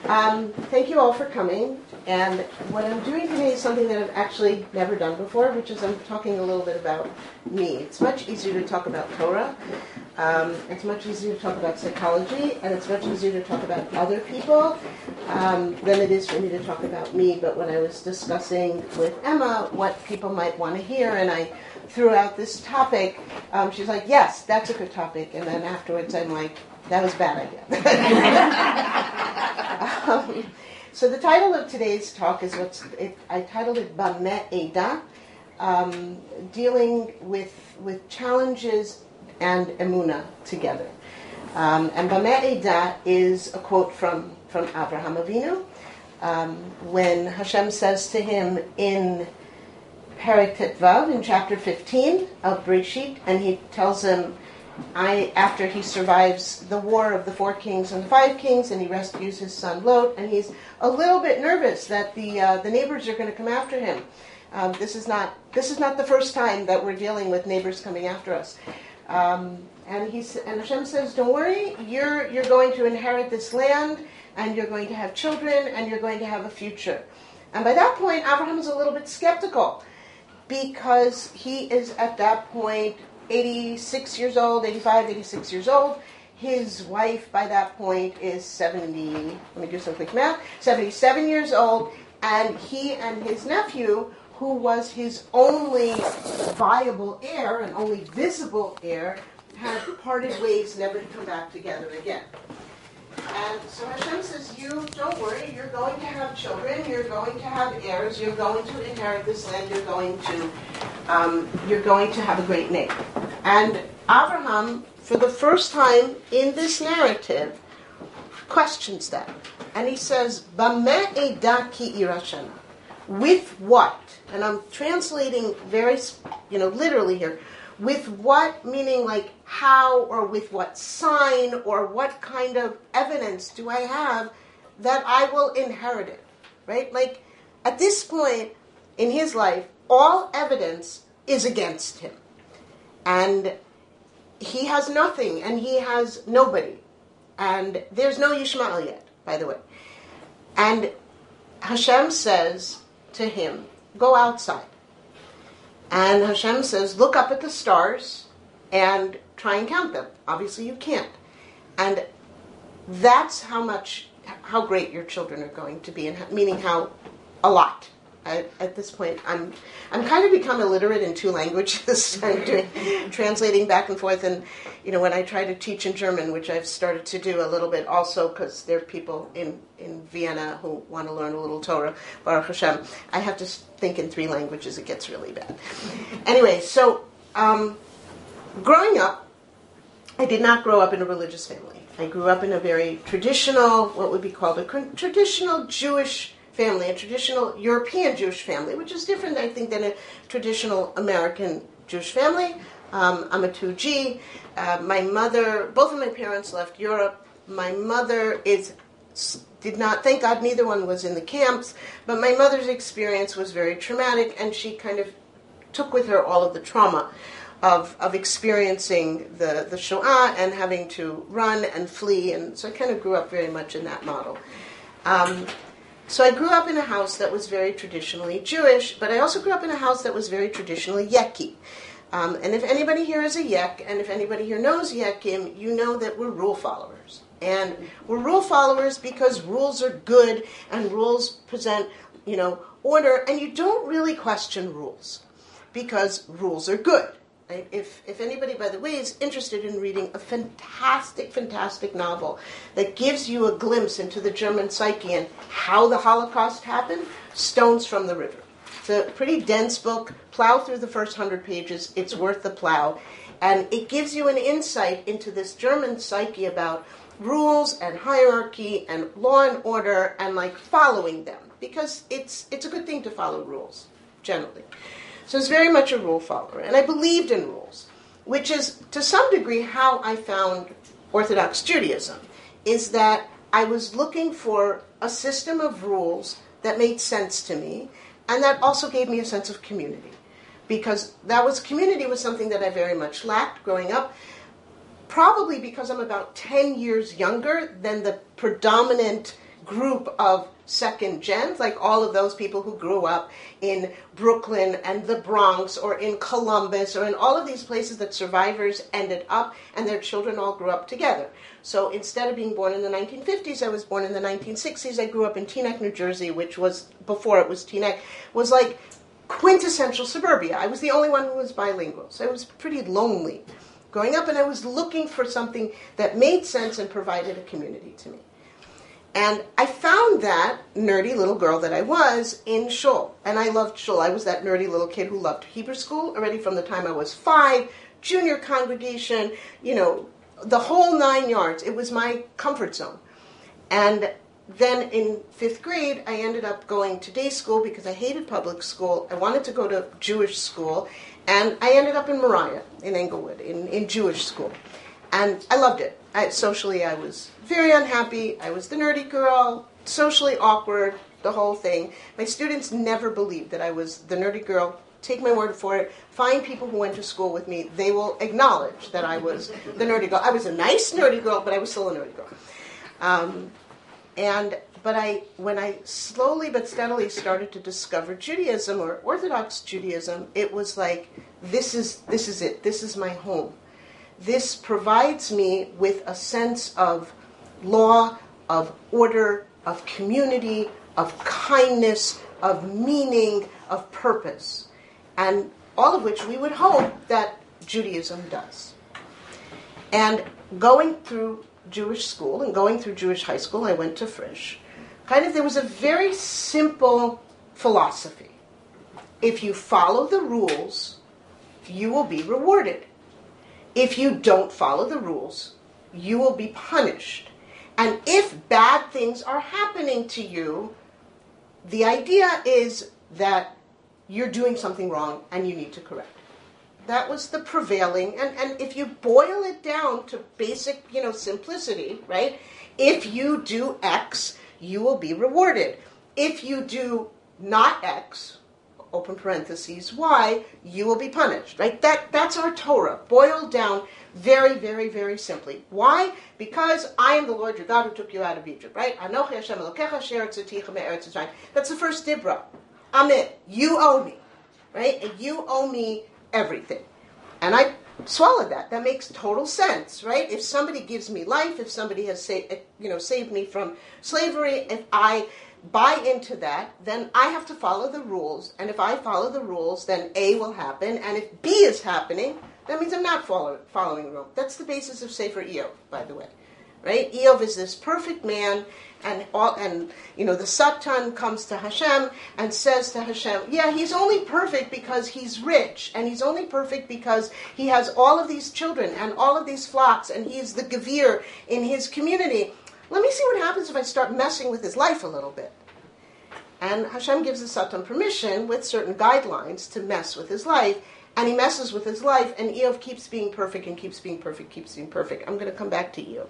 Thank you all for coming. And what I'm doing today is something that I've actually never done before, which is I'm talking a little bit about me. It's much easier to talk about Torah. It's much easier to talk about psychology, and it's much easier to talk about other people than it is for me to talk about me. But when I was discussing with Emma what people might want to hear, and I threw out this topic, she's like, yes, that's a good topic. And then afterwards I'm like, that was a bad idea. So the title of today's talk is I titled it Bameh Eda, dealing with challenges and Emunah together. And Bameh Eda is a quote from Avraham Avinu, when Hashem says to him in Perek Tetvav, in chapter 15 of Bereshit, and he tells him, after he survives the war of the 4 kings and the 5 kings, and he rescues his son Lot, and he's a little bit nervous that the neighbors are going to come after him. This is not the first time that we're dealing with neighbors coming after us. And Hashem says, "Don't worry, you're going to inherit this land, and you're going to have children, and you're going to have a future." And by that point, Abraham is a little bit skeptical, because he is at that point 86 years old, 85, 86 years old. His wife by that point is 70, let me do some quick math, 77 years old, and he and his nephew, who was his only viable heir and only visible heir, had parted ways, never to come back together again. And so Hashem says, you don't worry, you're going to have children, you're going to have heirs, you're going to inherit this land, you're going to have a great name. And Abraham, for the first time in this narrative, questions that. And he says, Bameh Eda ki irashana. With what? And I'm translating very, literally here. With what, meaning like how, or with what sign, or what kind of evidence do I have that I will inherit it, right? Like, at this point in his life, all evidence is against him. And he has nothing, and he has nobody. And there's no Yishmael yet, by the way. And Hashem says to him, go outside. And Hashem says, look up at the stars and try and count them. Obviously you can't. And that's how great your children are going to be, and meaning how a lot. At this point, I'm kind of become illiterate in 2 languages. I'm translating back and forth, and when I try to teach in German, which I've started to do a little bit also, because there are people in Vienna who want to learn a little Torah, Baruch Hashem, I have to think in 3 languages. It gets really bad. Anyway, so growing up, I did not grow up in a religious family. I grew up in a very traditional, what would be called a traditional Jewish family, a traditional European Jewish family, which is different, I think, than a traditional American Jewish family. I'm a 2G. My mother, both of my parents left Europe. My mother did not, thank God neither one was in the camps, but my mother's experience was very traumatic, and she kind of took with her all of the trauma of experiencing the Shoah and having to run and flee, and so I kind of grew up very much in that model. So I grew up in a house that was very traditionally Jewish, but I also grew up in a house that was very traditionally Yeki. And if anybody here is a Yek, and if anybody here knows Yekim, you know that we're rule followers. And we're rule followers because rules are good, and rules present, order, and you don't really question rules, because rules are good. Right? If anybody, by the way, is interested in reading a fantastic, fantastic novel that gives you a glimpse into the German psyche and how the Holocaust happened, Stones from the River. It's a pretty dense book. Plow through the first 100 pages. It's worth the plow. And it gives you an insight into this German psyche about rules and hierarchy and law and order and like following them. Because it's a good thing to follow rules, generally. So I was very much a rule follower, and I believed in rules, which is, to some degree, how I found Orthodox Judaism, is that I was looking for a system of rules that made sense to me, and that also gave me a sense of community, because community was something that I very much lacked growing up, probably because I'm about 10 years younger than the predominant group of second gens, like all of those people who grew up in Brooklyn and the Bronx or in Columbus or in all of these places that survivors ended up and their children all grew up together. So instead of being born in the 1950s, I was born in the 1960s. I grew up in Teaneck, New Jersey, which was, before it was Teaneck, was like quintessential suburbia. I was the only one who was bilingual, so I was pretty lonely growing up, and I was looking for something that made sense and provided a community to me. And I found that nerdy little girl that I was in shul. And I loved shul. I was that nerdy little kid who loved Hebrew school already from the time I was 5, junior congregation, the whole 9 yards. It was my comfort zone. And then in 5th grade, I ended up going to day school because I hated public school. I wanted to go to Jewish school. And I ended up in Moriah, in Englewood, in Jewish school. And I loved it. Socially, I was very unhappy. I was the nerdy girl, socially awkward, the whole thing. My students never believed that I was the nerdy girl. Take my word for it. Find people who went to school with me. They will acknowledge that I was the nerdy girl. I was a nice nerdy girl, but I was still a nerdy girl. When I slowly but steadily started to discover Judaism or Orthodox Judaism, it was like, this is it. This is my home. This provides me with a sense of law, of order, of community, of kindness, of meaning, of purpose, and all of which we would hope that Judaism does. And going through Jewish school and going through Jewish high school, I went to Frisch. There was a very simple philosophy. If you follow the rules, you will be rewarded. If you don't follow the rules, you will be punished. And if bad things are happening to you, the idea is that you're doing something wrong and you need to correct it. That was the prevailing, and if you boil it down to basic, simplicity, right? If you do X, you will be rewarded. If you do not X, open parentheses, Y, you will be punished, right? That's our Torah, boiled down very, very, very simply. Why? Because I am the Lord your God who took you out of Egypt, right? Anochi Hashem Elokecha asher hotzitecha me'eretz Mitzrayim. That's the first Dibra. Amen. You owe me, right? And you owe me everything. And I swallowed that. That makes total sense, right? If somebody gives me life, if somebody has saved me from slavery, if I buy into that, then I have to follow the rules. And if I follow the rules, then A will happen. And if B is happening, that means I'm not following the rule. That's the basis of Sefer Eov, by the way. Right? Eov is this perfect man, and the Satan comes to Hashem and says to Hashem, yeah, he's only perfect because he's rich, and he's only perfect because he has all of these children and all of these flocks, and he's the Gevir in his community. Let me see what happens if I start messing with his life a little bit. And Hashem gives the Satan permission with certain guidelines to mess with his life, and he messes with his life, and Eov keeps being perfect and keeps being perfect, keeps being perfect. I'm going to come back to Eov.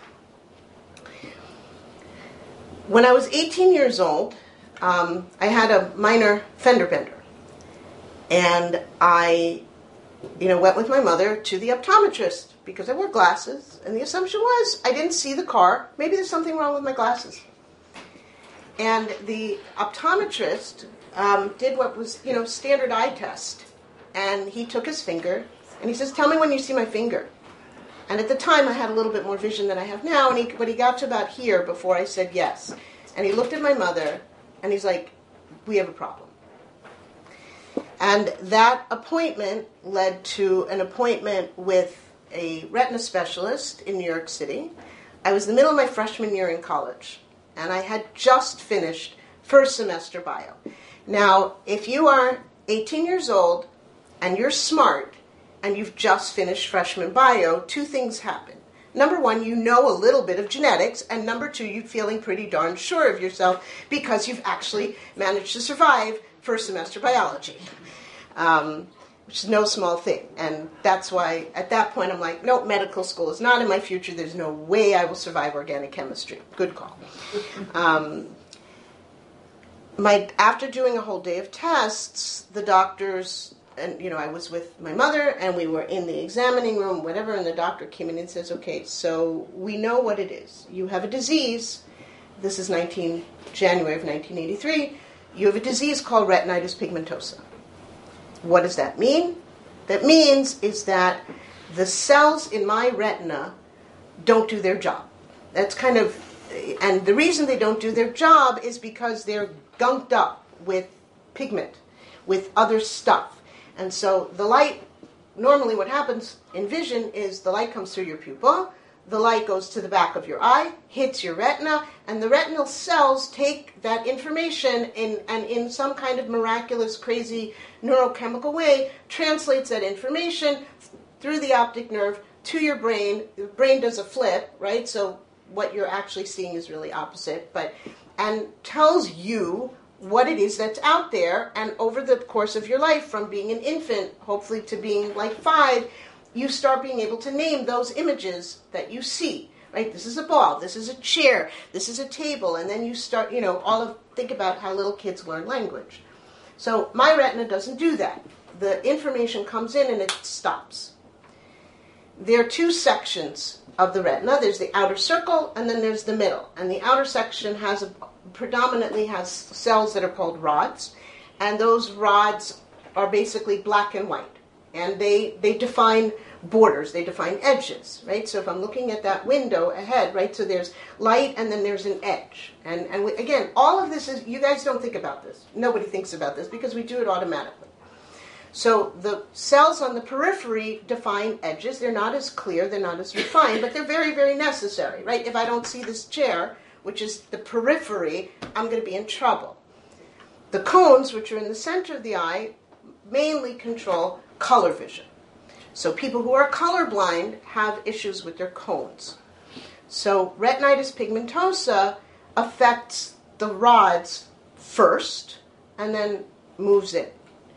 When I was 18 years old, I had a minor fender bender. And I, went with my mother to the optometrist because I wore glasses. And the assumption was I didn't see the car. Maybe there's something wrong with my glasses. And the optometrist did what was, standard eye test. And he took his finger and he says, tell me when you see my finger. And at the time, I had a little bit more vision than I have now, but he got to about here before I said yes. And he looked at my mother, and he's like, we have a problem. And that appointment led to an appointment with a retina specialist in New York City. I was in the middle of my freshman year in college, and I had just finished first semester bio. Now, if you are 18 years old, and you're smart, and you've just finished freshman bio, two things happen. Number one, you know a little bit of genetics, and number two, you're feeling pretty darn sure of yourself because you've actually managed to survive first semester biology, which is no small thing. And that's why, at that point, I'm like, no, medical school is not in my future. There's no way I will survive organic chemistry. Good call. After doing a whole day of tests, the doctors... And, I was with my mother, and we were in the examining room, whatever, and the doctor came in and says, okay, so we know what it is. You have a disease, this is January of 1983, you have a disease called retinitis pigmentosa. What does that mean? That means is that the cells in my retina don't do their job. That's kind of, and the reason they don't do their job is because they're gunked up with pigment, with other stuff. And so the light, normally what happens in vision is the light comes through your pupil, the light goes to the back of your eye, hits your retina, and the retinal cells take that information and in some kind of miraculous, crazy neurochemical way, translates that information through the optic nerve to your brain. The brain does a flip, right? So what you're actually seeing is really opposite, and tells you what it is that's out there. And over the course of your life, from being an infant, hopefully to being like 5, you start being able to name those images that you see, right? This is a ball, this is a chair, this is a table, and then you start, think about how little kids learn language. So my retina doesn't do that. The information comes in and it stops. There are 2 sections of the retina. There's the outer circle and then there's the middle. And the outer section predominantly has cells that are called rods, and those rods are basically black and white. And they define borders, they define edges, right? So if I'm looking at that window ahead, right, so there's light and then there's an edge. And again, all of this is, you guys don't think about this. Nobody thinks about this because we do it automatically. So the cells on the periphery define edges. They're not as clear, they're not as refined, but they're very, very necessary, right? If I don't see this chair, which is the periphery, I'm going to be in trouble. The cones, which are in the center of the eye, mainly control color vision. So people who are colorblind have issues with their cones. So retinitis pigmentosa affects the rods first and then moves in.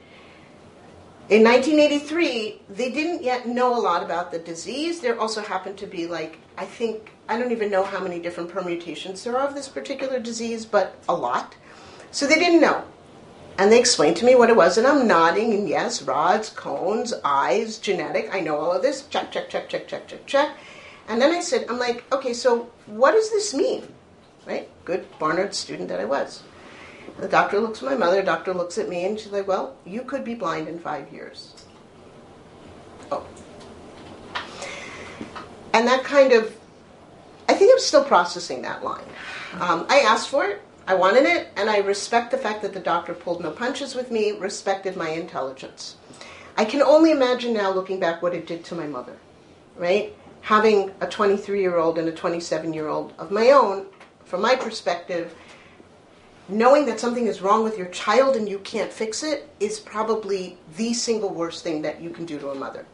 In 1983, they didn't yet know a lot about the disease. There also happened to be I don't even know how many different permutations there are of this particular disease, but a lot. So they didn't know. And they explained to me what it was, and I'm nodding, and yes, rods, cones, eyes, genetic, I know all of this, check, check, check, check, check, check, check. And then I'm like, okay, so what does this mean? Right? Good Barnard student that I was. The doctor looks at my mother, the doctor looks at me, and she's like, well, you could be blind in 5 years. Oh. And that I think I'm still processing that line. I asked for it. I wanted it, and I respect the fact that the doctor pulled no punches with me, respected my intelligence. I can only imagine now, looking back, what it did to my mother, right? Having a 23-year-old and a 27-year-old of my own, from my perspective, knowing that something is wrong with your child and you can't fix it is probably the single worst thing that you can do to a mother.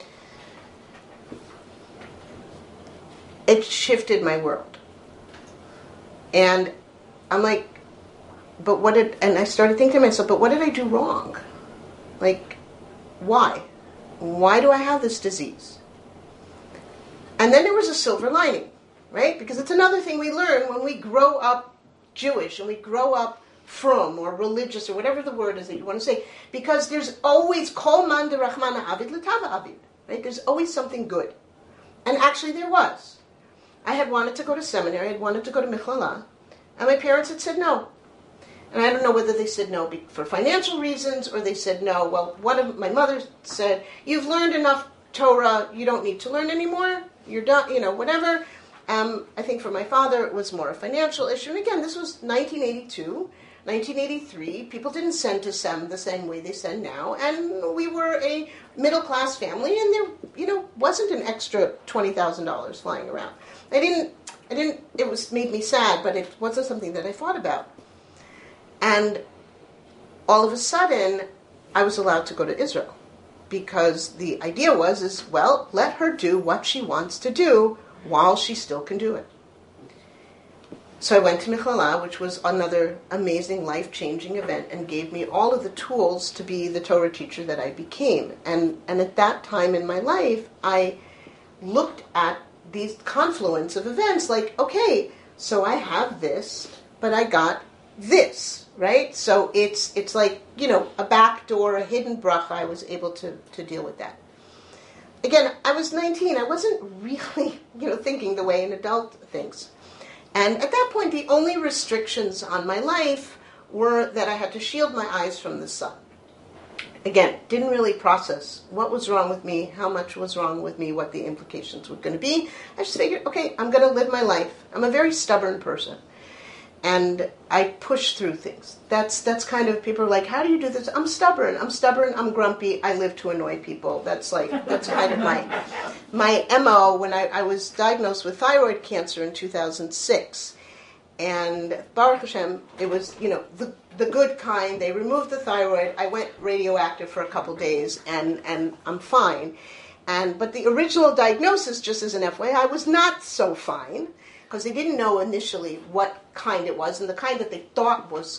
It shifted my world. And I'm like, and I started thinking to myself, but what did I do wrong? Like, why? Why do I have this disease? And then there was a silver lining, right? Because it's another thing we learn when we grow up Jewish and we grow up frum or religious or whatever the word is that you want to say. Because there's always, kol man de rachmana avid l'tava avid, right? There's always something good. And actually there was. I had wanted to go to seminary, I had wanted to go to Michlala, and my parents had said no. And I don't know whether they said no for financial reasons or they said no. Well, my mother said, you've learned enough Torah, you don't need to learn anymore, you're done, whatever. I think for my father it was more a financial issue. And again, this was 1982, 1983. People didn't send to SEM the same way they send now. And we were a middle-class family, and there, wasn't an extra $20,000 flying around. It made me sad, but it wasn't something that I thought about. And all of a sudden, I was allowed to go to Israel. Because the idea was, let her do what she wants to do while she still can do it. So I went to Michlala, which was another amazing, life-changing event, and gave me all of the tools to be the Torah teacher that I became. And at that time in my life, I looked at these confluence of events like, okay, so I have this, but I got this, right? So it's like, a back door, a hidden bracha. I was able to deal with that. Again, I was 19. I wasn't really, thinking the way an adult thinks. And at that point, the only restrictions on my life were that I had to shield my eyes from the sun. Again, didn't really process what was wrong with me, how much was wrong with me, what the implications were going to be. I just figured, okay, I'm going to live my life. I'm a very stubborn person. And I push through things. That's kind of, people are like, how do you do this? I'm stubborn, I'm grumpy, I live to annoy people. That's kind of my MO when I was diagnosed with thyroid cancer in 2006. And Baruch Hashem, it was, the good kind. They removed the thyroid. I went radioactive for a couple days, and I'm fine. But the original diagnosis, just as an FYI, was not so fine, because they didn't know initially what kind it was, and the kind that they thought was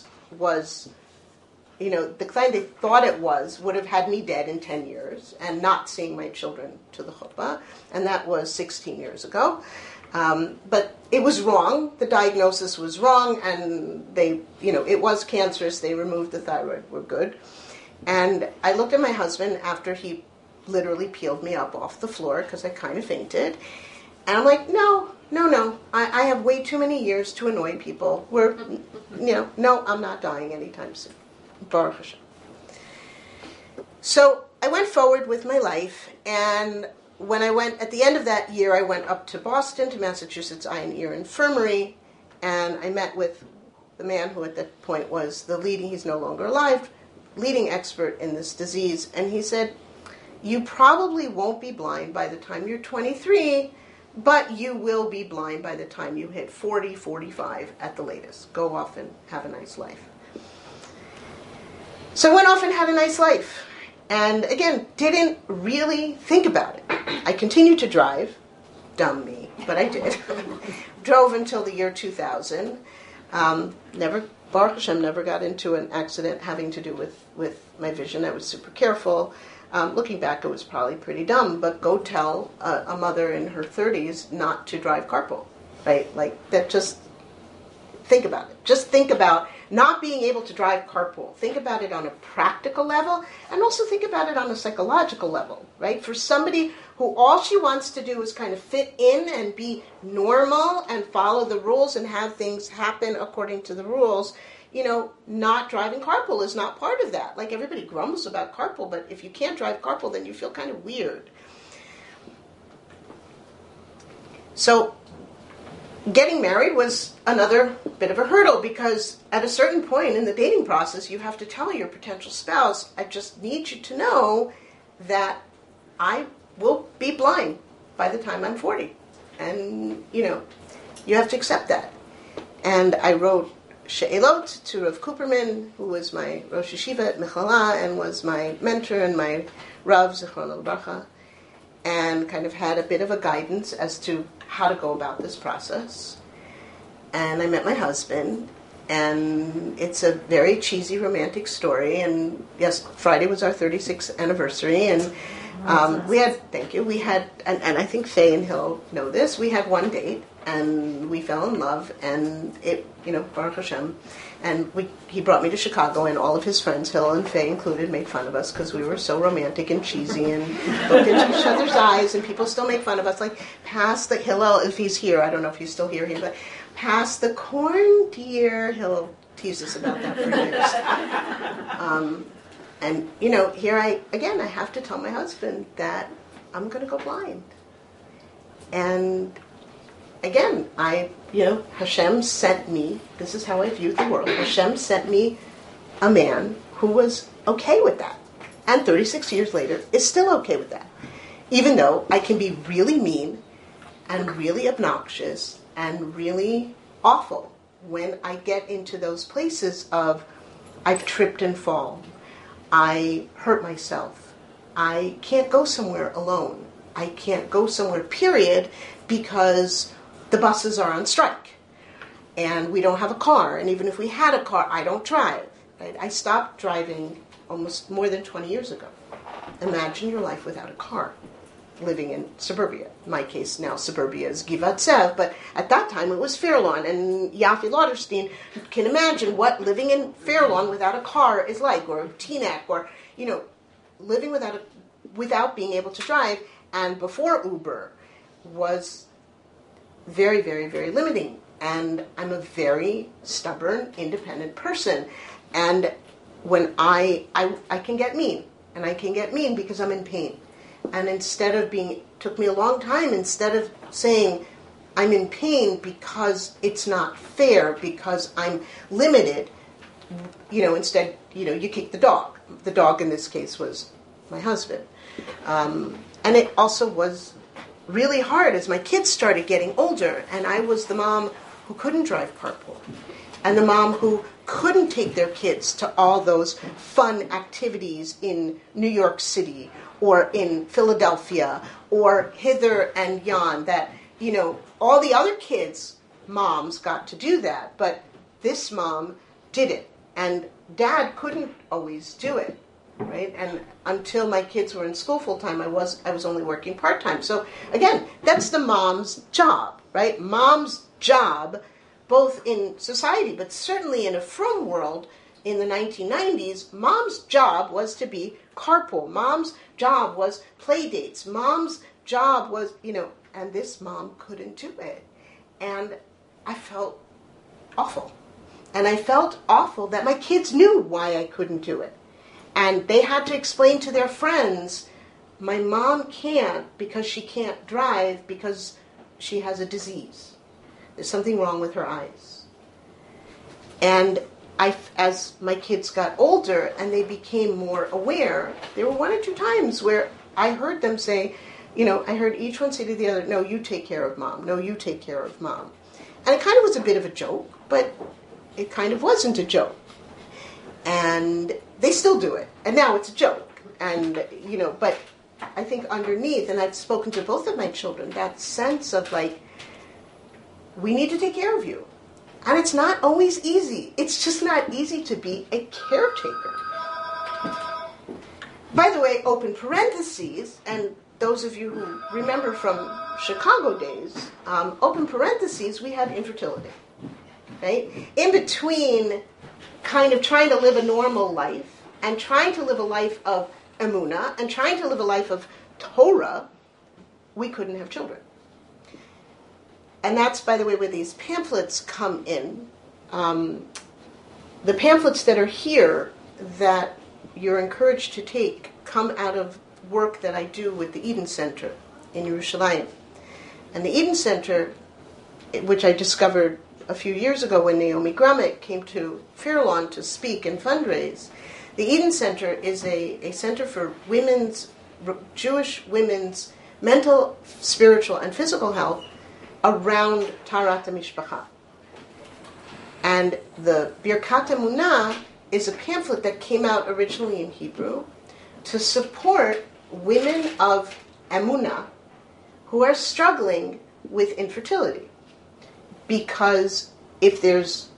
the kind they thought it was would have had me dead in 10 years and not seeing my children to the chuppah, and that was 16 years ago. But it was wrong. The diagnosis was wrong, and it was cancerous. They removed the thyroid. We're good. And I looked at my husband after he literally peeled me up off the floor because I kind of fainted. And I'm like, no. I have way too many years to annoy people. No, I'm not dying anytime soon. Baruch Hashem. So I went forward with my life, and when I went, at the end of that year, I went up to Boston, to Massachusetts Eye and Ear Infirmary, and I met with the man who at that point was he's no longer alive, leading expert in this disease, and he said, you probably won't be blind by the time you're 23, but you will be blind by the time you hit 40, 45 at the latest. Go off and have a nice life. So I went off and had a nice life. And again, didn't really think about it. I continued to drive. Dumb me, but I did. Drove until the year 2000. Baruch Hashem, never got into an accident having to do with my vision. I was super careful. Looking back, it was probably pretty dumb, but go tell a mother in her 30s not to drive carpool, right? Like, that, just think about it. Just think about not being able to drive carpool. Think about it on a practical level, and also think about it on a psychological level, right? For somebody who all she wants to do is kind of fit in and be normal and follow the rules and have things happen according to the rules, not driving carpool is not part of that. Like, everybody grumbles about carpool, but if you can't drive carpool, then you feel kind of weird. So getting married was another bit of a hurdle, because at a certain point in the dating process, you have to tell your potential spouse, I just need you to know that I will be blind by the time I'm 40. And, you have to accept that. And I wrote She'elot to Rav Cooperman, who was my Rosh Yeshiva at Mechala and was my mentor and my Rav, Zichron Bracha, and kind of had a bit of a guidance as to how to go about this process. And I met my husband, and it's a very cheesy romantic story. And yes, Friday was our 36th anniversary, and we had, and I think Faye and Hill know this, we had one date, and we fell in love, and it, Baruch Hashem, and he brought me to Chicago, and all of his friends, Hill and Faye included, made fun of us because we were so romantic and cheesy and looked into each other's eyes, and people still make fun of us, like, pass the Hillel, if he's here, I don't know if he's still here, but pass the corn, dear. He'll tease us about that for years. And, here I have to tell my husband that I'm going to go blind. And again, Hashem sent me, this is how I view the world, Hashem sent me a man who was okay with that. And 36 years later is still okay with that. Even though I can be really mean and really obnoxious and really awful when I get into those places of I've tripped and fallen. I hurt myself. I can't go somewhere alone. I can't go somewhere, period, because the buses are on strike. And we don't have a car. And even if we had a car, I don't drive. Right? I stopped driving almost more than 20 years ago. Imagine your life without a car, living in suburbia. In my case, now suburbia is Givat Zev, but at that time it was Fairlawn. And Yafi Lauderstein can imagine what living in Fairlawn without a car is like, or Teaneck, or, living without being able to drive. And before Uber was very, very, very limiting. And I'm a very stubborn, independent person. And when I can get mean. And I can get mean because I'm in pain. And took me a long time, instead of saying, I'm in pain because it's not fair, because I'm limited, instead, you kick the dog. The dog in this case was my husband. And it also was really hard as my kids started getting older, and I was the mom who couldn't drive carpool, and the mom who couldn't take their kids to all those fun activities in New York City or in Philadelphia or hither and yon that, all the other kids' moms got to do that, but this mom did it, and Dad couldn't always do it. Right, and until my kids were in school full time, I was only working part time. So again, that's the mom's job, right? Mom's job, both in society, but certainly in a frum world in the 1990s. Mom's job was to be carpool. Mom's job was play dates. Mom's job was, and this mom couldn't do it, and I felt awful, and I felt awful that my kids knew why I couldn't do it. And they had to explain to their friends, my mom can't because she can't drive because she has a disease. There's something wrong with her eyes. And as my kids got older and they became more aware, there were one or two times where I heard them say, I heard each one say to the other, no, you take care of mom. No, you take care of mom. And it kind of was a bit of a joke, but it kind of wasn't a joke. And they still do it. And now it's a joke. And, but I think underneath, and I've spoken to both of my children, that sense of we need to take care of you. And it's not always easy. It's just not easy to be a caretaker. By the way, open parentheses, and those of you who remember from Chicago days, open parentheses, we had infertility. Right? In between kind of trying to live a normal life and trying to live a life of emunah and trying to live a life of Torah, we couldn't have children. And that's, by the way, where these pamphlets come in. The pamphlets that are here that you're encouraged to take come out of work that I do with the Eden Center in Yerushalayim. And the Eden Center, which I discovered a few years ago when Naomi Grummet came to Fair Lawn to speak and fundraise, the Eden Center is a center for Jewish women's mental, spiritual, and physical health around Taharat HaMishpacha. And the Birkat Emunah is a pamphlet that came out originally in Hebrew to support women of Emunah who are struggling with infertility. Because if there's,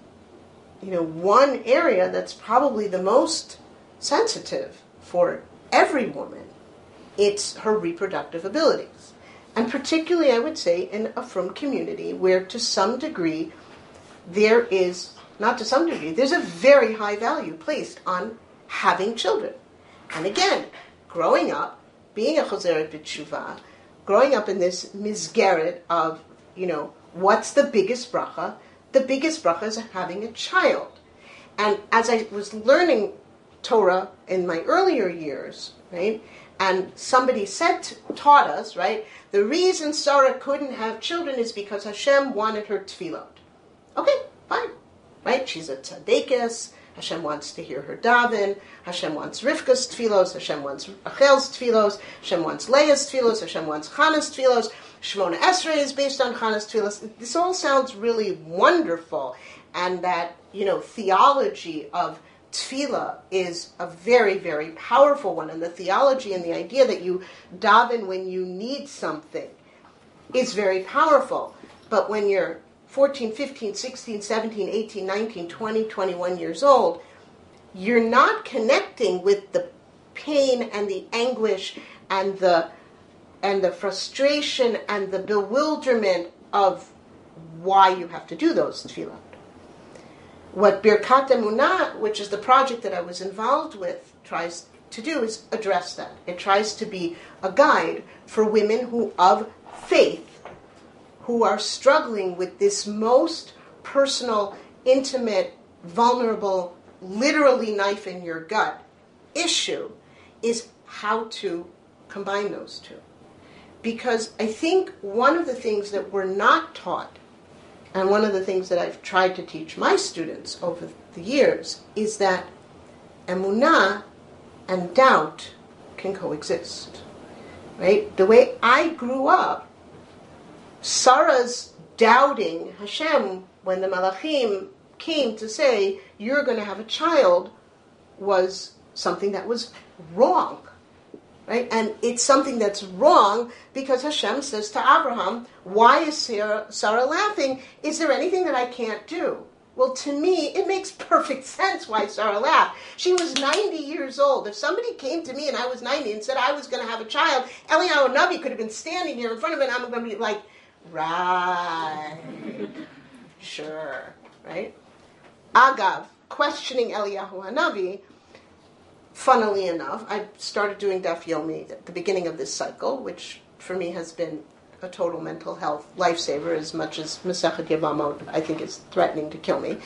one area that's probably the most sensitive for every woman, it's her reproductive abilities. And particularly, I would say, in a frum community where to some degree there's a very high value placed on having children. And again, growing up, being a chozeret b'tshuva, growing up in this misgeret of, what's the biggest bracha? The biggest bracha is having a child. And as I was learning Torah in my earlier years, right, and somebody taught us, right, the reason Sarah couldn't have children is because Hashem wanted her tefillot. Okay, fine, right? She's a tzaddikus. Hashem wants to hear her daven. Hashem wants Rivka's tefillos. Hashem wants Rachel's tefillos. Hashem wants Leah's tefillos. Hashem wants Chana's tefillos. Shemona Esrei is based on Chana's tefillos. This all sounds really wonderful, and that theology of tefillah is a very, very powerful one, and the theology and the idea that you daven when you need something is very powerful. But when you're 14, 15, 16, 17, 18, 19, 20, 21 years old, you're not connecting with the pain and the anguish and the frustration and the bewilderment of why you have to do those tefillah. What Birkat Emunah, which is the project that I was involved with, tries to do is address that. It tries to be a guide for women who, of faith, who are struggling with this most personal, intimate, vulnerable, literally knife in your gut issue is how to combine those two. Because I think one of the things that we're not taught, and one of the things that I've tried to teach my students over the years, is that emunah and doubt can coexist. Right? The way I grew up, Sarah's doubting Hashem when the Malachim came to say, you're going to have a child, was something that was wrong. Right? And it's something that's wrong because Hashem says to Abraham, why is Sarah laughing? Is there anything that I can't do? Well, to me, it makes perfect sense why Sarah laughed. She was 90 years old. If somebody came to me and I was 90 and said I was going to have a child, Eliyahu Navi could have been standing here in front of it, and I'm going to be like, right, sure, right? Agav, questioning Eliyahu Hanavi, funnily enough, I started doing Daf Yomi at the beginning of this cycle, which for me has been a total mental health lifesaver, as much as Masechet Yevamot I think is threatening to kill me.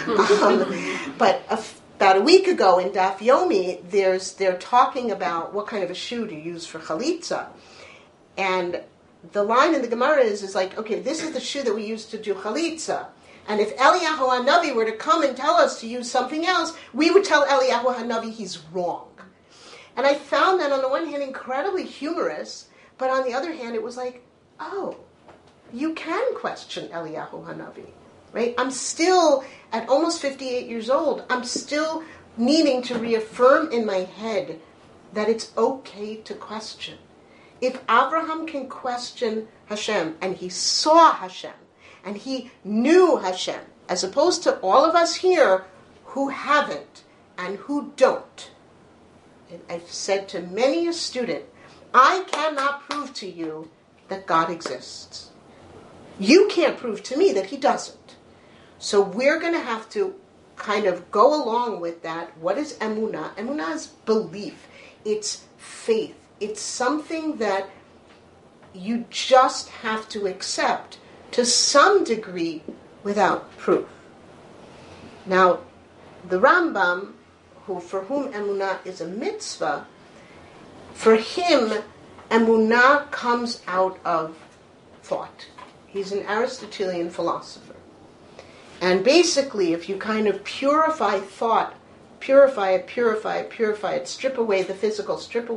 But about a week ago in Daf Yomi, they're talking about what kind of a shoe to use for chalitza, and the line in the Gemara is like, okay, this is the shoe that we use to do chalitza. And if Eliyahu Hanavi were to come and tell us to use something else, we would tell Eliyahu Hanavi he's wrong. And I found that on the one hand incredibly humorous, but on the other hand it was like, oh, you can question Eliyahu Hanavi, right? I'm still, at almost 58 years old, I'm still needing to reaffirm in my head that it's okay to question. If Abraham can question Hashem, and he saw Hashem, and he knew Hashem, as opposed to all of us here who haven't and who don't. And I've said to many a student, I cannot prove to you that God exists. You can't prove to me that he doesn't. So we're going to have to kind of go along with that. What is emunah? Emunah is belief. It's faith. It's something that you just have to accept to some degree without proof. Now, the Rambam, for whom emunah is a mitzvah, for him, emunah comes out of thought. He's an Aristotelian philosopher. And basically, if you kind of purify thought, purify it, strip away the physical,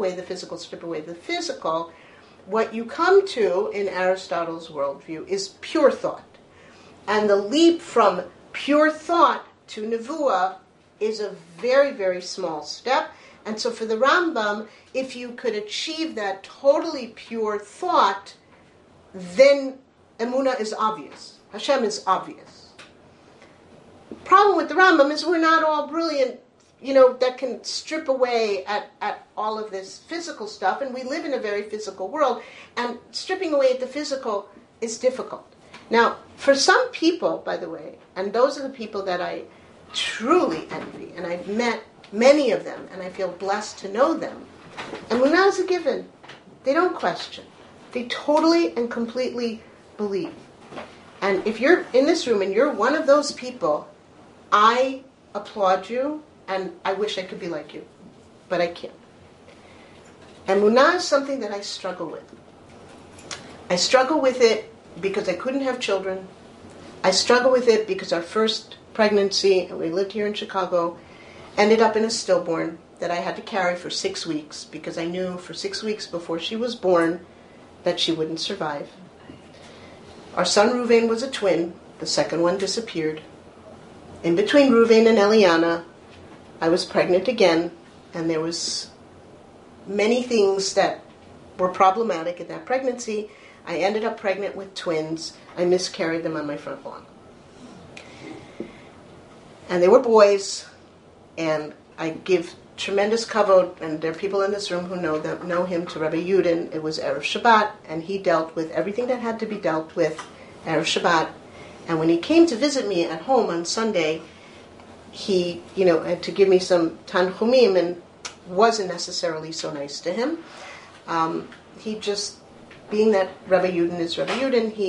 what you come to in Aristotle's worldview is pure thought. And the leap from pure thought to nevuah is a very, very small step. And so for the Rambam, if you could achieve that totally pure thought, then emunah is obvious. Hashem is obvious. Problem with the Rambam is we're not all brilliant, that can strip away at all of this physical stuff, and we live in a very physical world, and stripping away at the physical is difficult. Now, for some people, by the way, and those are the people that I truly envy, and I've met many of them, and I feel blessed to know them, emunah is a given. They don't question. They totally and completely believe. And if you're in this room and you're one of those people, I applaud you, and I wish I could be like you, but I can't. Emunah is something that I struggle with. I struggle with it because I couldn't have children. I struggle with it because our first pregnancy, and we lived here in Chicago, ended up in a stillborn that I had to carry for 6 weeks because I knew for 6 weeks before she was born that she wouldn't survive. Our son Ruvain was a twin. The second one disappeared. In between Ruvain and Eliana, I was pregnant again, and there was many things that were problematic in that pregnancy. I ended up pregnant with twins. I miscarried them on my front lawn. And they were boys, and I give tremendous kavod, and there are people in this room who know him, to Rabbi Yudin. It was Erev Shabbat, and he dealt with everything that had to be dealt with Erev Shabbat. And when he came to visit me at home on Sunday, he, had to give me some tanchumim, and wasn't necessarily so nice to him. He just, being that Rabbi Yudin is Rabbi Yudin, he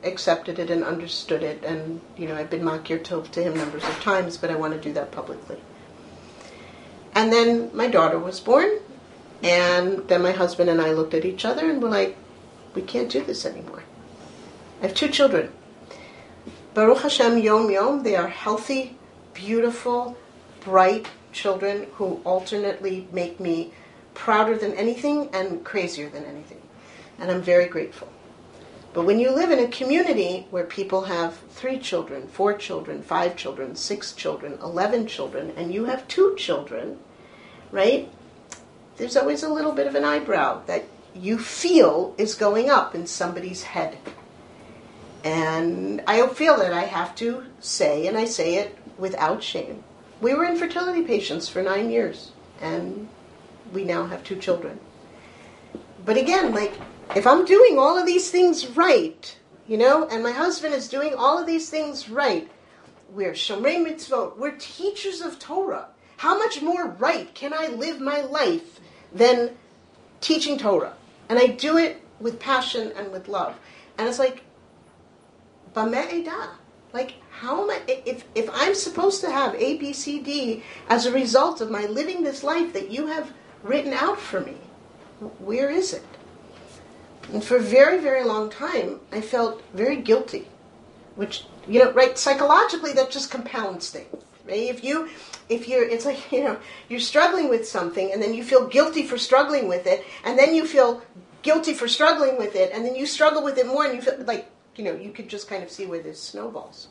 accepted it and understood it, and I've been Makir Tov to him numbers of times, but I want to do that publicly. And then my daughter was born, and then my husband and I looked at each other and were like, we can't do this anymore. I have 2 children. Baruch Hashem, Yom Yom, they are healthy, beautiful, bright children who alternately make me prouder than anything and crazier than anything. And I'm very grateful. But when you live in a community where people have 3 children, 4 children, 5 children, 6 children, 11 children, and you have 2 children, right? There's always a little bit of an eyebrow that you feel is going up in somebody's head. And I feel that I have to say, and I say it without shame. We were infertility patients for 9 years, and we now have 2 children. But again, if I'm doing all of these things right, and my husband is doing all of these things right, we're Shomrei Mitzvot, we're teachers of Torah. How much more right can I live my life than teaching Torah? And I do it with passion and with love. And it's like, Bameh Edah. How am I, if I'm supposed to have A, B, C, D as a result of my living this life that you have written out for me, where is it? And for a very, very long time, I felt very guilty, which, right, psychologically, that just compounds things, right? It's like, you're struggling with something, and then you feel guilty for struggling with it, and then you feel guilty for struggling with it, and then you struggle with it more, and you feel like, you could just kind of see where this snowballs.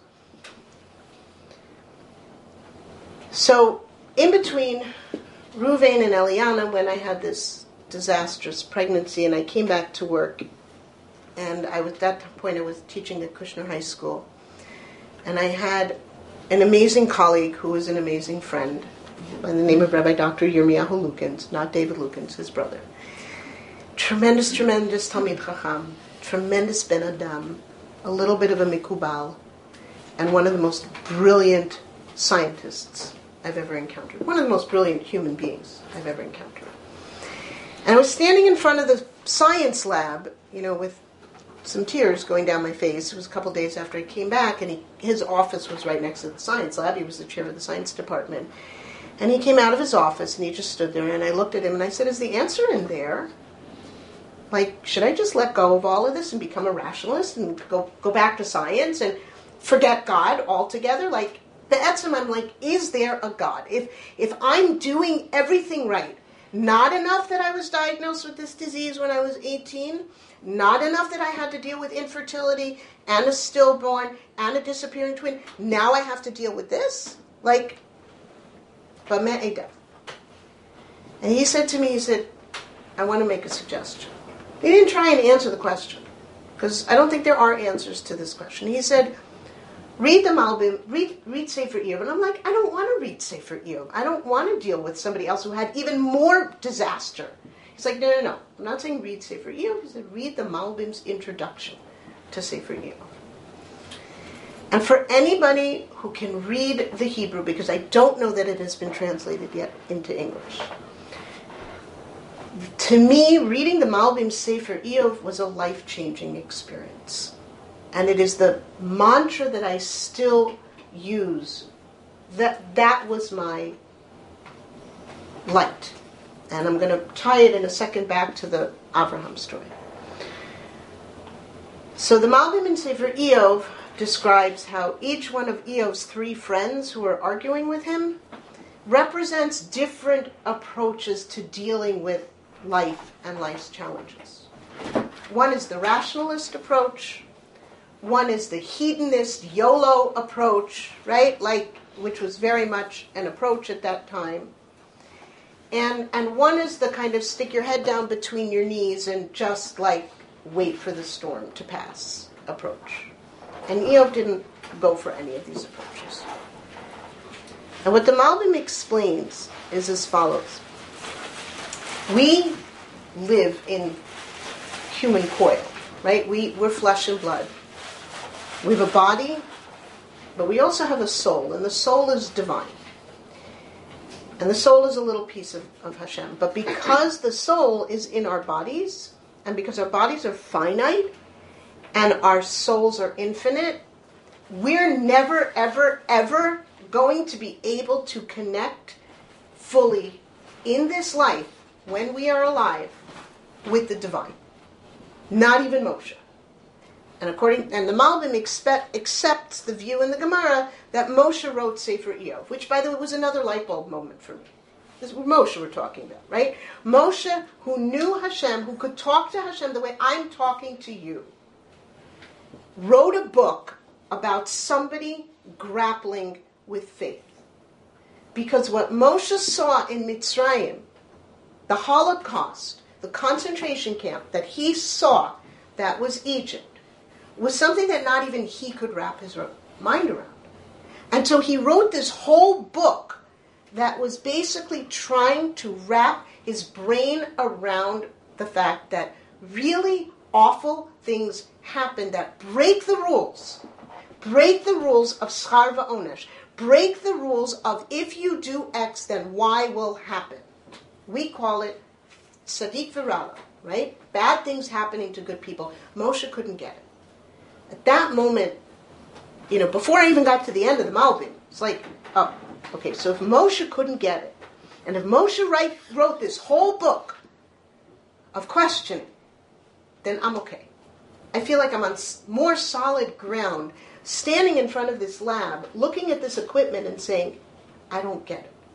So, in between Ruvain and Eliana, when I had this disastrous pregnancy and I came back to work, and at that point I was teaching at Kushner High School, and I had an amazing colleague who was an amazing friend by the name of Rabbi Dr. Yirmiyahu Lukens, not David Lukens, his brother. Tremendous Talmid Chacham, tremendous Ben Adam, a little bit of a Mikubal, and one of the most brilliant scientists I've ever encountered. One of the most brilliant human beings I've ever encountered. And I was standing in front of the science lab, with some tears going down my face. It was a couple days after I came back, and his office was right next to the science lab. He was the chair of the science department. And he came out of his office, and he just stood there, and I looked at him, and I said, is the answer in there? Should I just let go of all of this and become a rationalist and go back to science and forget God altogether? Be'etzem, I'm like, is there a God? If I'm doing everything right, not enough that I was diagnosed with this disease when I was 18, not enough that I had to deal with infertility and a stillborn and a disappearing twin, now I have to deal with this? Bameh Edah. And he said to me, I want to make a suggestion. He didn't try and answer the question, because I don't think there are answers to this question. He said, read the Malbim, read Sefer Iyov. And I'm like, I don't want to read Sefer Iyov. I don't want to deal with somebody else who had even more disaster. He's like, no. I'm not saying read Sefer Iyov. He said, read the Malbim's introduction to Sefer Iyov. And for anybody who can read the Hebrew, because I don't know that it has been translated yet into English, to me, reading the Malbim's Sefer Iyov was a life-changing experience. And it is the mantra that I still use. That was my light. And I'm going to tie it in a second back to the Abraham story. So the Malbim in Sefer Iyov describes how each one of Iyov's 3 friends who are arguing with him represents different approaches to dealing with life and life's challenges. One is the rationalist approach. One is the hedonist YOLO approach, right? Which was very much an approach at that time. And one is the kind of stick your head down between your knees and just wait for the storm to pass approach. And Iyov didn't go for any of these approaches. And what the Malbim explains is as follows. We live in human coil, right? We're flesh and blood. We have a body, but we also have a soul, and the soul is divine. And the soul is a little piece of Hashem. But because the soul is in our bodies, and because our bodies are finite, and our souls are infinite, we're never, ever, ever going to be able to connect fully in this life, when we are alive, with the divine. Not even Moshe. And the Malbim accepts the view in the Gemara that Moshe wrote Sefer Iyov, which, by the way, was another light bulb moment for me. This is what Moshe we're talking about, right? Moshe, who knew Hashem, who could talk to Hashem the way I'm talking to you, wrote a book about somebody grappling with faith. Because what Moshe saw in Mitzrayim, the Holocaust, the concentration camp that he saw, that was Egypt, was something that not even he could wrap his mind around. And so he wrote this whole book that was basically trying to wrap his brain around the fact that really awful things happen that break the rules of schar va'onesh, break the rules of if you do X, then Y will happen. We call it tzaddik v'rala, right? Bad things happening to good people. Moshe couldn't get it. At that moment, before I even got to the end of the Malbim, it's like, oh, okay, so if Moshe couldn't get it, and if Moshe wrote this whole book of questioning, then I'm okay. I feel like I'm on more solid ground, standing in front of this lab, looking at this equipment and saying, I don't get it.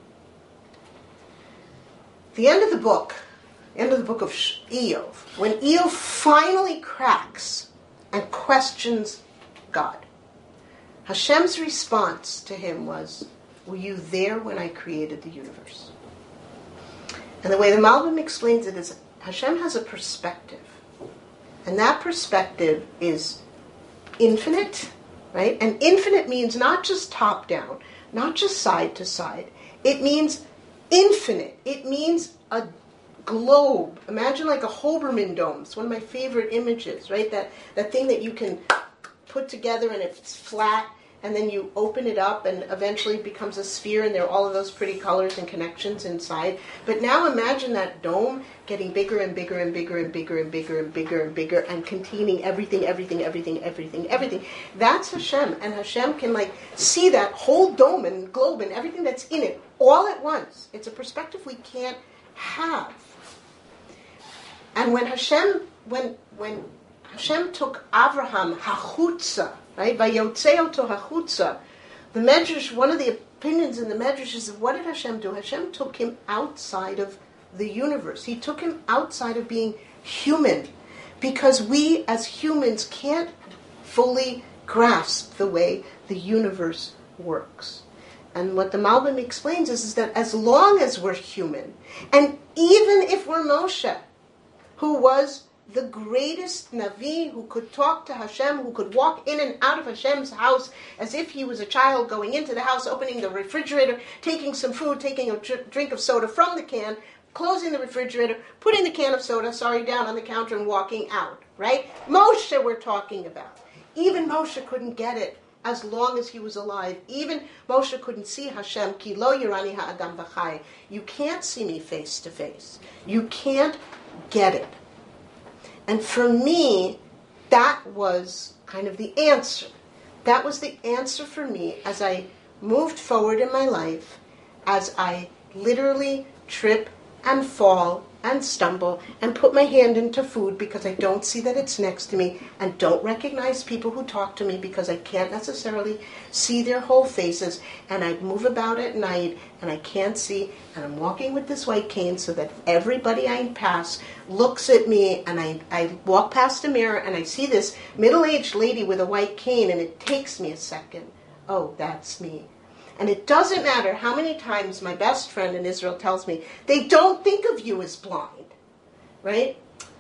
The end of the book of Iyov, when Iyov finally cracks and questions God, Hashem's response to him was, were you there when I created the universe? And the way the Malbim explains it is Hashem has a perspective. And that perspective is infinite, right? And infinite means not just top down, not just side to side. It means infinite. It means a globe. Imagine like a Hoberman dome. It's one of my favorite images, right? That thing that you can put together and it's flat, and then you open it up and eventually it becomes a sphere, and there are all of those pretty colors and connections inside. But now imagine that dome getting bigger and bigger and bigger and bigger and bigger and bigger and bigger and containing everything. That's Hashem. And Hashem can see that whole dome and globe and everything that's in it all at once. It's a perspective we can't have. And when Hashem took Avraham hachutza, right? Vayotzeo to hachutza. The Medrash, one of the opinions in the Medrash is, what did Hashem do? Hashem took him outside of the universe. He took him outside of being human, because we as humans can't fully grasp the way the universe works. And what the Malbim explains is that as long as we're human, and even if we're Moshe, who was the greatest Navi, who could talk to Hashem, who could walk in and out of Hashem's house as if he was a child, going into the house, opening the refrigerator, taking some food, taking a drink of soda from the can, closing the refrigerator, putting the can of soda, down on the counter and walking out, right? Moshe we're talking about. Even Moshe couldn't get it as long as he was alive. Even Moshe couldn't see Hashem. Ki lo yirani ha'adam v'chai. You can't see me face to face. You can't get it. And for me, that was kind of the answer. That was the answer for me as I moved forward in my life, as I literally trip and fall and stumble and put my hand into food because I don't see that it's next to me, and don't recognize people who talk to me because I can't necessarily see their whole faces, and I move about at night and I can't see, and I'm walking with this white cane so that everybody I pass looks at me, and I walk past a mirror and I see this middle-aged lady with a white cane, and it takes me a second. Oh, that's me. And it doesn't matter how many times my best friend in Israel tells me, they don't think of you as blind, right?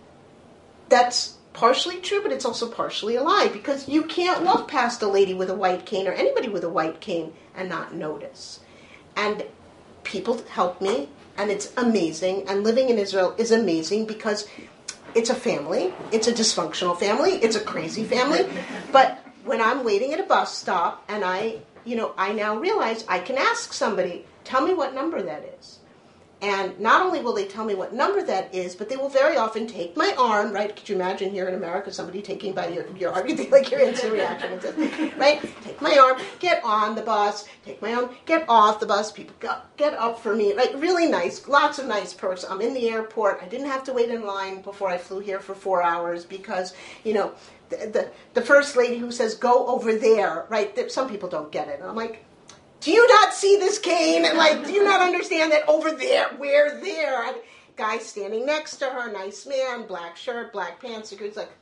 That's partially true, but it's also partially a lie, because you can't walk past a lady with a white cane or anybody with a white cane and not notice. And people help me, and it's amazing. And living in Israel is amazing because it's a family. It's a dysfunctional family. It's a crazy family. But when I'm waiting at a bus stop and I now realize I can ask somebody, tell me what number that is. And not only will they tell me what number that is, but they will very often take my arm, right? Could you imagine here in America somebody taking by your arm? You think like your instant reaction is this, right? Take my arm, get on the bus, take my arm, get off the bus, people get up for me, right? Really nice, lots of nice perks. I'm in the airport. I didn't have to wait in line before I flew here for 4 hours because, the first lady who says, go over there, right? Some people don't get it. And I'm like, do you not see this cane? And do you not understand that over there, where there? Guy standing next to her, nice man, black shirt, black pants. He's like,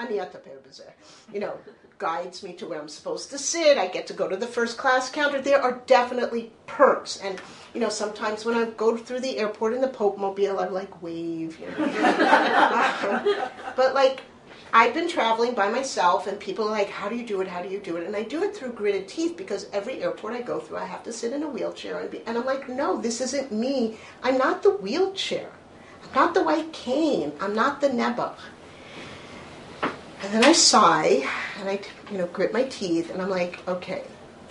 guides me to where I'm supposed to sit. I get to go to the first class counter. There are definitely perks. And, sometimes when I go through the airport in the Pope Mobile, I wave. But I've been traveling by myself, and people are like, how do you do it? How do you do it? And I do it through gritted teeth, because every airport I go through, I have to sit in a wheelchair. And I'm like, no, this isn't me. I'm not the wheelchair. I'm not the white cane. I'm not the nebuch. And then I sigh, and I, grit my teeth, and I'm like, okay,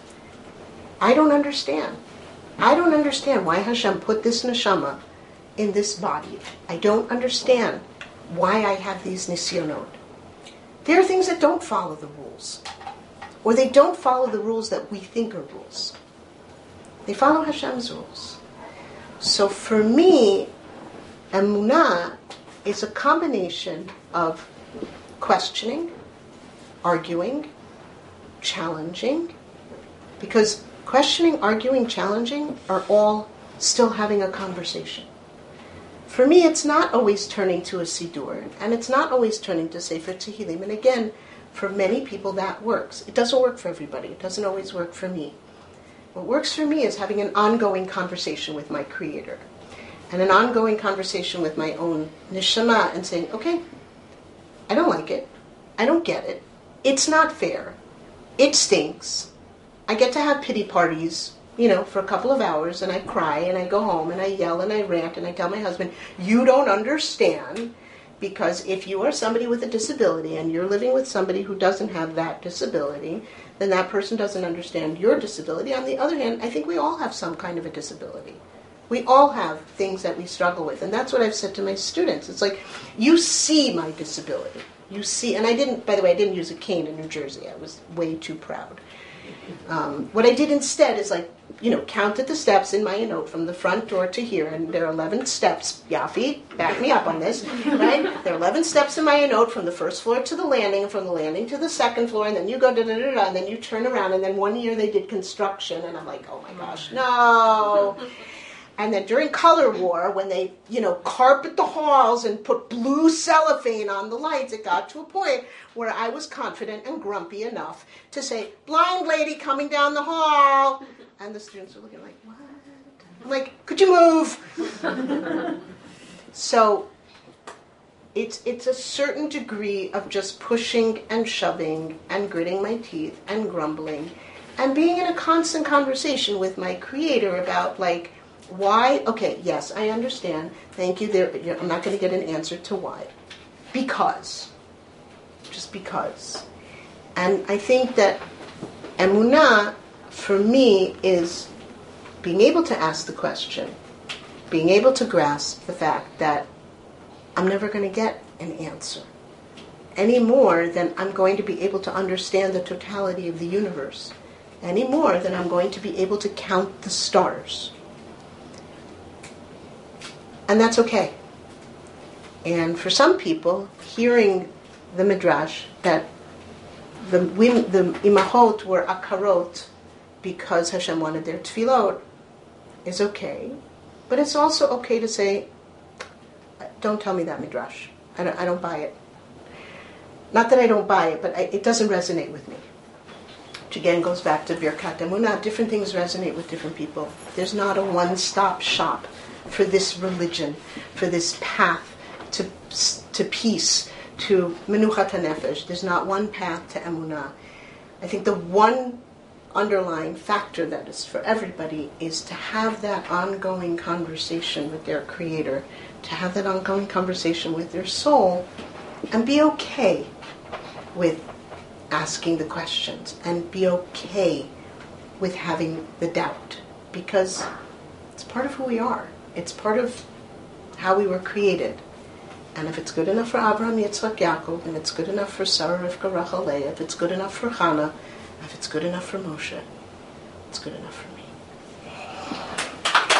I don't understand. I don't understand why Hashem put this neshama in this body. I don't understand why I have these nisyonot. There are things that don't follow the rules. Or they don't follow the rules that we think are rules. They follow Hashem's rules. So for me, emunah is a combination of questioning, arguing, challenging. Because questioning, arguing, challenging are all still having a conversation. For me, it's not always turning to a Siddur, and it's not always turning to Sefer Tehillim. And again, for many people that works. It doesn't work for everybody. It doesn't always work for me. What works for me is having an ongoing conversation with my Creator, and an ongoing conversation with my own neshama, and saying, okay, I don't like it. I don't get it. It's not fair. It stinks. I get to have pity parties, for a couple of hours, and I cry, and I go home, and I yell, and I rant, and I tell my husband, you don't understand, because if you are somebody with a disability, and you're living with somebody who doesn't have that disability, then that person doesn't understand your disability. On the other hand, I think we all have some kind of a disability. We all have things that we struggle with, and that's what I've said to my students. It's like, you see my disability. You see, and I didn't use a cane in New Jersey. I was way too proud. What I did instead is counted the steps in my note from the front door to here, and there are 11 steps. Yafi, back me up on this, right? There are 11 steps in my note from the first floor to the landing, and from the landing to the second floor, and then you go da-da-da-da, and then you turn around, and then one year they did construction, and I'm like, oh my gosh, no. And then during Color War, when they, carpet the halls and put blue cellophane on the lights, it got to a point where I was confident and grumpy enough to say, blind lady coming down the hall. And the students were looking like, what? I'm like, could you move? So it's a certain degree of just pushing and shoving and gritting my teeth and grumbling and being in a constant conversation with my Creator about why? Okay, yes, I understand. Thank you. I'm not going to get an answer to why. Because. Just because. And I think that emunah, for me, is being able to ask the question, being able to grasp the fact that I'm never going to get an answer, any more than I'm going to be able to understand the totality of the universe, any more than I'm going to be able to count the stars. And that's okay. And for some people, hearing the midrash that the imahot were akarot because Hashem wanted their tefillot is okay. But it's also okay to say, don't tell me that midrash. I don't buy it. Not that I don't buy it, but it doesn't resonate with me. Which again goes back to Birkat Emunah. Different things resonate with different people. There's not a one-stop shop for this religion, for this path to peace, to menuchat hanefesh. There's not one path to emunah. I think the one underlying factor that is for everybody is to have that ongoing conversation with their Creator, to have that ongoing conversation with their soul, and be okay with asking the questions, and be okay with having the doubt, because it's part of who we are. It's part of how we were created. And if it's good enough for Abraham, Yitzchak, Yaakov, and it's good enough for Sarah, Rivka, Rachel, Leah, if it's good enough for Hannah, if it's good enough for Moshe, it's good enough for me.